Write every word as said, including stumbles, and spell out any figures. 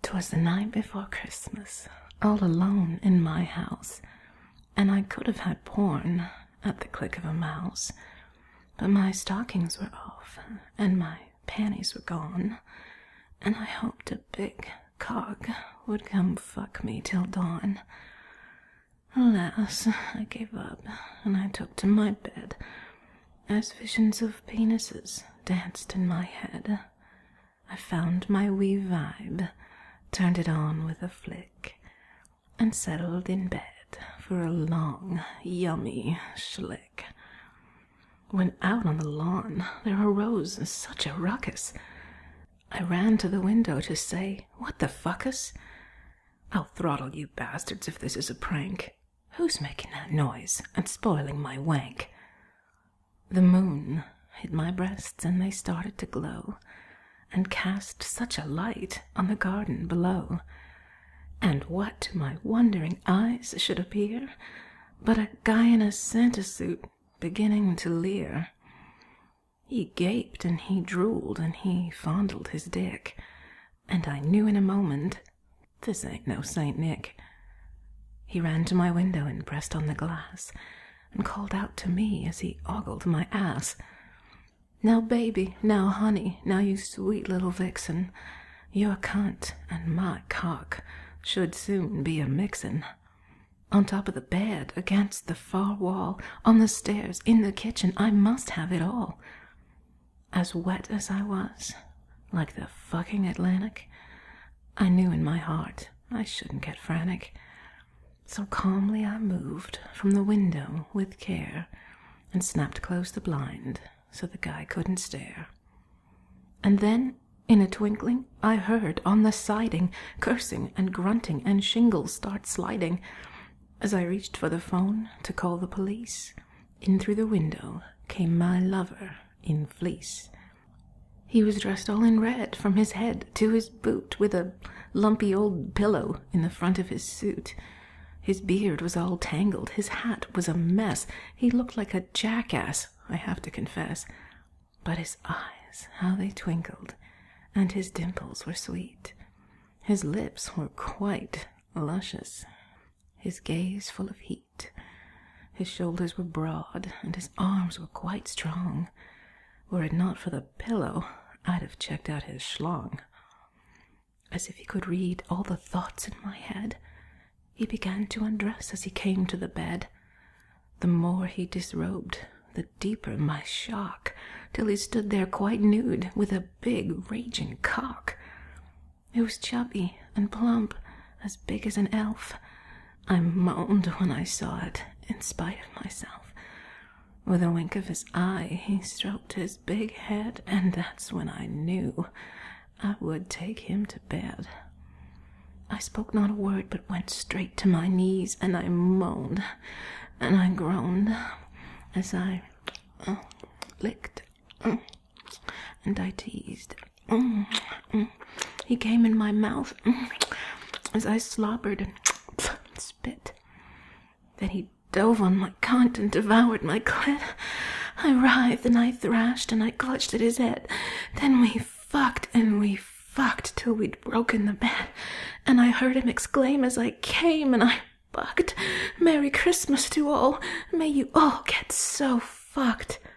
'Twas the night before Christmas, all alone in my house, and I could have had porn at the click of a mouse, but my stockings were off, and my panties were gone, and I hoped a big cock would come fuck me till dawn. Alas, I gave up, and I took to my bed, as visions of penises danced in my head. I found my wee vibe, turned it on with a flick, and settled in bed for a long, yummy schlick. When out on the lawn there arose such a ruckus, I ran to the window to say, "What the fuckus? I'll throttle you bastards if this is a prank. Who's making that noise and spoiling my wank?" The moon hit my breasts and they started to glow, and cast such a light on the garden below. And what to my wondering eyes should appear but a guy in a Santa suit beginning to leer. He gaped and he drooled and he fondled his dick, and I knew in a moment, this ain't no Saint Nick. He ran to my window and pressed on the glass, and called out to me as he ogled my ass. "Now, baby, now, honey, now, you sweet little vixen, your cunt and my cock should soon be a-mixin'. On top of the bed, against the far wall, on the stairs, in the kitchen, I must have it all." As wet as I was, like the fucking Atlantic, I knew in my heart I shouldn't get frantic. So calmly I moved from the window with care, and snapped close the blind so the guy couldn't stare. And then, in a twinkling, I heard on the siding cursing and grunting and shingles start sliding. As I reached for the phone to call the police, in through the window came my lover in fleece. He was dressed all in red from his head to his boot, with a lumpy old pillow in the front of his suit. His beard was all tangled, his hat was a mess. He looked like a jackass, I have to confess. But his eyes, how they twinkled, and his dimples were sweet. His lips were quite luscious, his gaze full of heat. His shoulders were broad, and his arms were quite strong. Were it not for the pillow, I'd have checked out his schlong. As if he could read all the thoughts in my head, he began to undress as he came to the bed. The more he disrobed, the deeper my shock, till he stood there quite nude, with a big raging cock. It was chubby and plump, as big as an elf. I moaned when I saw it, in spite of myself. With a wink of his eye, he stroked his big head, and that's when I knew I would take him to bed. I spoke not a word, but went straight to my knees, and I moaned, and I groaned, as I uh, licked, uh, and I teased. Uh, uh, he came in my mouth, uh, as I slobbered and uh, spit. Then he dove on my cunt and devoured my clit. I writhed and I thrashed and I clutched at his head. Then we fucked and we fucked till we'd broken the bed, and I heard him exclaim as I came, and I bucked, "Merry Christmas to all, may you all get so fucked."